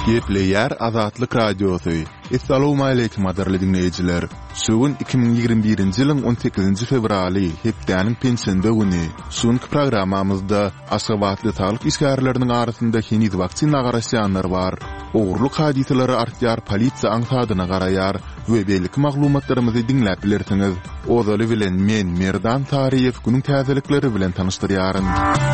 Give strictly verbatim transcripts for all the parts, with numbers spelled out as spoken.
Gepleyer Azatlyk Radiosu. Assalamu alaykum adarly dinleyijiler. Sugun iki bin ýygrimi birinji ýylyň on sekizinji fevraly, hepdeniň pensiýende güni. Şonky programmamyzda aşgabatly saglyk işgärleriniň arasynda heniz waksina garaşanlar bar. Ogurluk hadiseleri artýar, polisiýa aňsadyna garaýar we beýlik maglumatlarymyzy dinläp bilersiňiz. Ozaly bilen men Merdan Tariýew günüň täzelikleri bilen tanışdyrýaryn.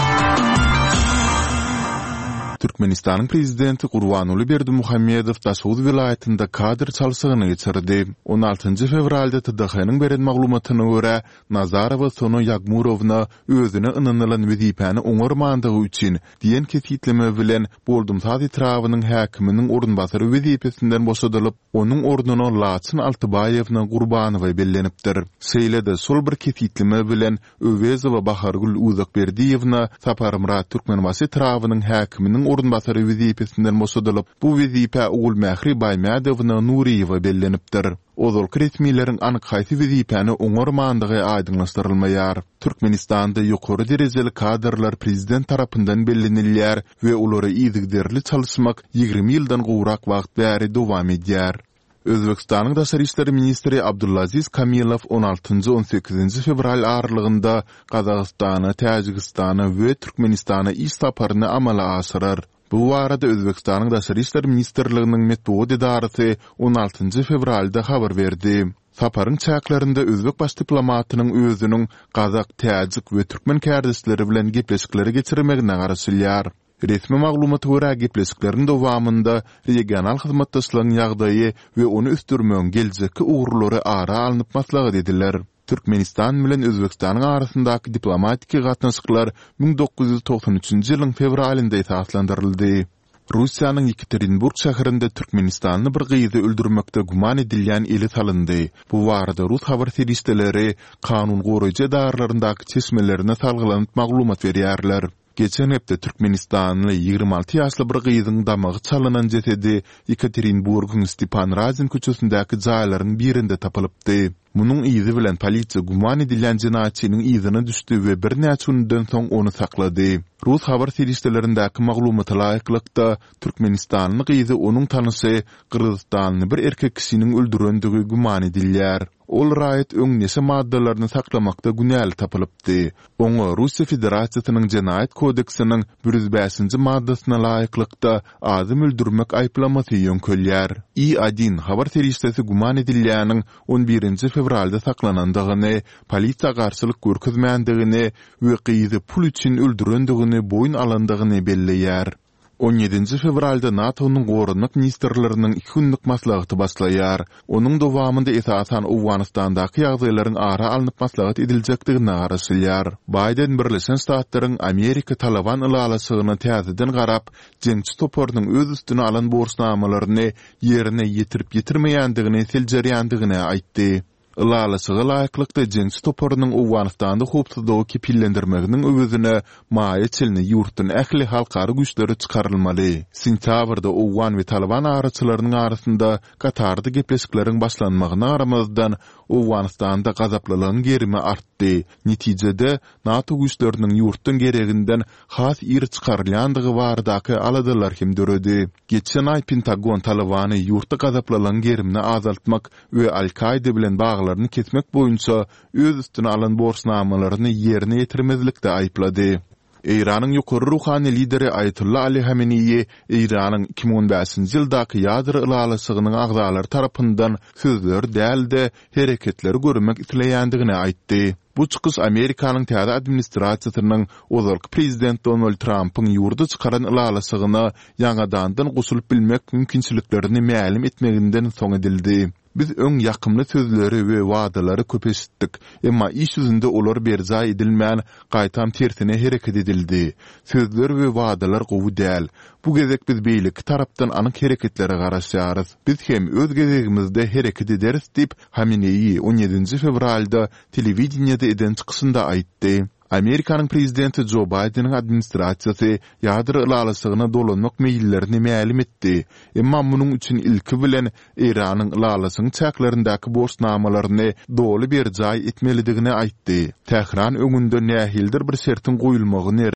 Türkmenistanyň prezidenti Gurbanuly Berdimuhammedow Taşuud vilayetinde kadr çalsygyny geçirdi. on altynjy fevralda T D H-nyň beren maglumatyna görä, Nazarowa Sonu Yagmurovna özüne ynanylan wezipäni oňarmandygy üçin diýen kesitleme bilen Boldumsaz ýetrawynyň häkiminiň orunbasary wezipesinden boşadylyp, onuň orduny Laçyn Altybaýewna Gurbanowa bellenipdir. Şeýlede sol bir kesitleme bilen Öwezowa Bahargul Uzakberdiýewna Saparmyrat Türkmenbaşy ýetrawynyň häkiminiň orunbasary wezipesinden boşadylyp, bu wezipä Ugul Mähri Baýmadowyna Nuriýewa bellenipdir. Ozal resmiýetiň anyk haýsy wezipäni oňarmandygy aýdynlaşdyrylmaýar. Türkmenistanda ýokary derejeli kadrlar prezident tarapyndan bellenilýär we olary ýygderli çalyşmak ýygrimi ýyldan gowrak wagt bäri dowam edýär. Özbekistanyň Daşary işleri ministri Abdullaziz Kamilow on altynjy on sekizinji fevral aralygynda Gazagystana, Täjikistana we Türkmenistana iş saparyny amala aşyrar. Bu barada Özbekistanyň Daşary işleri ministrliginiň medeniýet idarasy on altynjy fevralda habar berdi. Saparyň çäklerinde özbek baş diplomatynyň özüniň Gazak, Täjik we Türkmen kärdisleri bilen gepleşikleri geçirmegine garaşylýar. Resmi maglumaty görä gepleşiklerin dowamında regional hyzmatdaşlygyň ýagdaýy we onu üstürmegiň geljekki uğurlary ara alınıp maslahat ediler. Türkmenistan bilen Özbekistanyň arasyndaky diplomatik gatnaşyklar bin dokuz ýüz toksan üçinji ýylyň fevralynda esaslandyryldy. Russiýanyň Yekaterinburg şäherinde Türkmenistanyny bir gyzy öldürmekde guman edilýän eli salyndy. Bu barada Rus habar serişdeleri kanun goraýjy darlaryndaky çeşmelerine salgylanyp maglumat berýärler. Geçen hepde Türkmenistanly ýygrimi alty ýaşly bir gyzyň damagy çalynan jesedi Yekaterinburgyň Stepan Razin köçesindäki jaýlaryň birinde tapylypdy. Munyň izi bilen polisiýa guman edilýän jinayetçiniň izine düşdi we bir näçe günden soň onu saklady. Rus habar serişdelerindäki maglumata laýyklykda Türkmenistanly gyzy onuň tanysy Kyrgyzstanly bir erkek kişiniň öldürendigi guman edilýär. Ol raýat öňňesi maddalaryny saklamakda günäli tapylypdy. Oňa Russiýa Federasiýasynyň Jinayet kodeksiniň bir yüz beşinji maddasyna laýyklykda adam öldürmek aýplamasy ýönkelýär. I один habar serişdesi guman edilýäniň on birinji fevralda saklanandygyny, polisiýa garşylyk görkezmändigini we gyzy pul üçin öldürendigini boyun alandygyny belleýär. on ýedinji fevralda NATO'nun gorunluk ministerlerinin iki günlük maslahaty başlaýar. Onuň dowamında esasan Awganistandaky ýagdaýlaryň ara alınıp maslahat ediljekdigine garaşylýar. Biden Birleşen Ştatlaryň Amerika Taliban ylalasygyny täzeden garap, jeňçi topornyň öz üstüne alan borçnamalaryny ýerine ýetirip ýetirmeýändigini seljerýändigine aýtdy. Ilalasyga laýyklykda jeňçi toporunyň Awganistanda howpsuzlygy kepillendirmeginiň öwüzine maýa çelini ýurtdan ähli halkary güýçleri çykarylmaly. Sentýabrda Awgan we Taliban araçylarynyň arasynda Katarda gepleşikleriň başlanmagyna garamazdan Awganistanda gazaplylygyň gerimi artdy. Netijede NATO güýçleriniň ýurtdan gereginden has ýer çykarylýandygy baradaky aladalar hem döredi. Geçen ay Pentagon Talibany ýurtda gazaplylygyň gerimini azaltmak we Al-Qaida bilen baglaryny kesmek boýunça öz üstüne alan borçnamalaryny ýerine ýetirmezlikde aýplady. Iranyň ýokary ruhany lideri Ayatullah Ali Hamenei Iranyň iki bin on beşinji ýyldaky ýadro ylalasygynyň agdalary tarapyndan sözler dälde hereketleri görmek isleýändigini aýtdy. Bu çykyş Amerikanyň täze administrasiýasynyň ozalky prezident Donald Trumpyň ýurda çykaran ylalasygyna ýangadandan goşulyp bilmek mümkinçiliklerini mälim etmeginden soň edildi. Biz öň ýakymly sözleri we wadalary köp eşitdik, emma iş ýüzünde olar berza edilmän gaýtam tersine hereket edildi. Sözler we wadalar gowy däl. Bu gezek biz beýlik tarapdan anyk hereketlere garaşýarys. Biz hem öz gezegimizde hereket ederiz diýip Hamenei on ýedinji fevralda telewizionyada eden çykyşynda aýtdy. Amerikanyň prezidenti Joe Biden'in administrasiýasy ýadro ylalasygyna dolanmak meýillerini mälim etdi. Emma munyň üçin ilki bilen Iranyň ylalasynyň çäklerindäki borçnamalaryny doly bir jaý etmelidigini aýtdy. Tehran öňünde nähildir bir şertin goýulmagyny